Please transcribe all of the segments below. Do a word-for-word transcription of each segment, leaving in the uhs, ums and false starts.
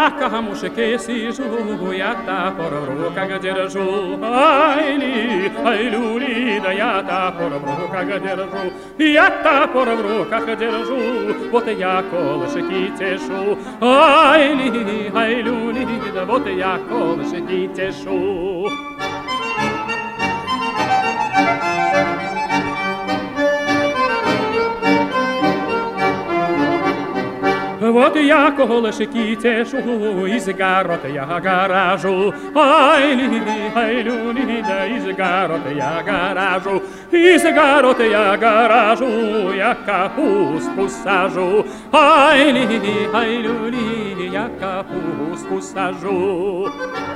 на камушке сижу, я топор в руках держу. Ай-ли, ай-люли, да я топор в руках держу. Я топор в руках держу, вот я колышки тешу. Ай-ли, ай-люли, да вот я колышки тешу. Вот я колышки тешу, из город я гаражу. Ай-ли, ай-люли, да из город я гаражу. Из город я гаражу, я капусту сажу. Ай-ли, ай-люли, я капусту сажу.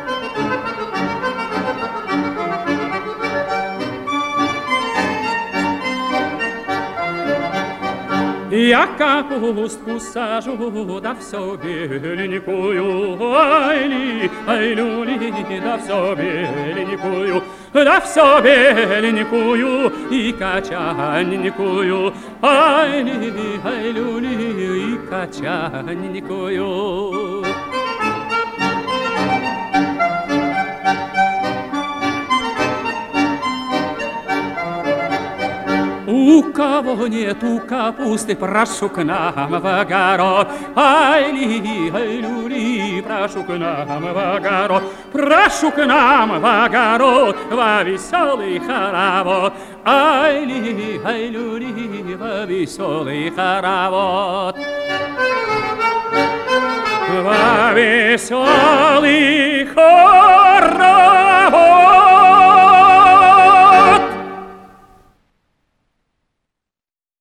Я капустку сажу, да все беленькую. Ай-ли, ай-люли, да все беленькую. Да все беленькую и качаненькую. Ай-ли, ай-люли, и качаненькую. У кого нету капусты, прошу к нам в огород. Ай-ли, ай-люли, прошу к нам в огород. Прошу к нам в огород, во веселый хоровод. Ай-ли, ай-люли, во веселый хоровод. Во веселый хоровод.